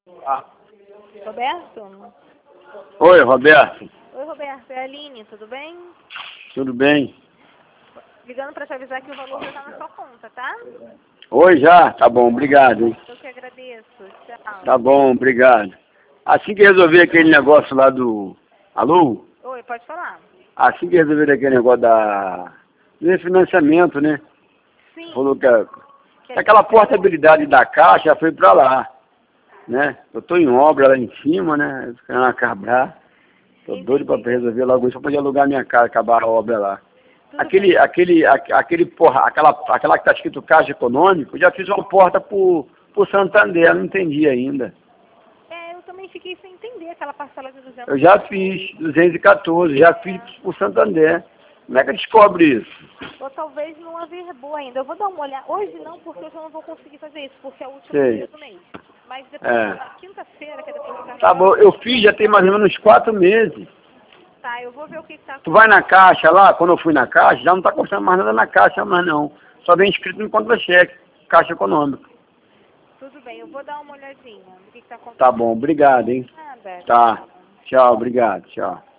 Ah. Roberto? Oi, Roberto. Oi, Roberto. É a Aline, tudo bem? Tudo bem? Ligando para te avisar que o valor já está na sua conta, tá? Oi, já? Tá bom, obrigado, hein? Eu que agradeço. Tchau. Tá bom, obrigado. Assim que resolver aquele negócio lá do... Alô? Oi, pode falar. Assim que resolver aquele negócio do refinanciamento, né? Sim. Falou que Que aquela portabilidade da caixa já foi pra lá, né? Eu tô em obra lá em cima, né? Ficando a cabrar. Tô doido pra resolver logo isso, pra poder alugar minha casa, acabar a obra lá. Tudo bem. Aquela que tá escrito Caixa Econômico, eu já fiz uma porta pro Santander, não entendi ainda. Eu também fiquei sem entender aquela parcela de 200. Eu já fiz 214, já fiz pro Santander. Como é que descobre isso? Ou talvez não averbou ainda. Eu vou dar uma olhada. Hoje não, porque hoje eu não vou conseguir fazer isso, porque é o último Sei. dia do mês. Mas depois, na quinta-feira, que é depois do carnaval... Tá bom, eu fiz já tem mais ou menos 4 meses. Tá, eu vou ver o que tá Tu vai na caixa lá, quando eu fui na caixa, já não tá custando mais nada na caixa, mas não. Só vem escrito no contra-cheque, Caixa Econômica. Tudo bem, eu vou dar uma olhadinha. O que tá acontecendo? Tá bom, obrigado, hein? Nada. Tá. Tchau, obrigado, tchau.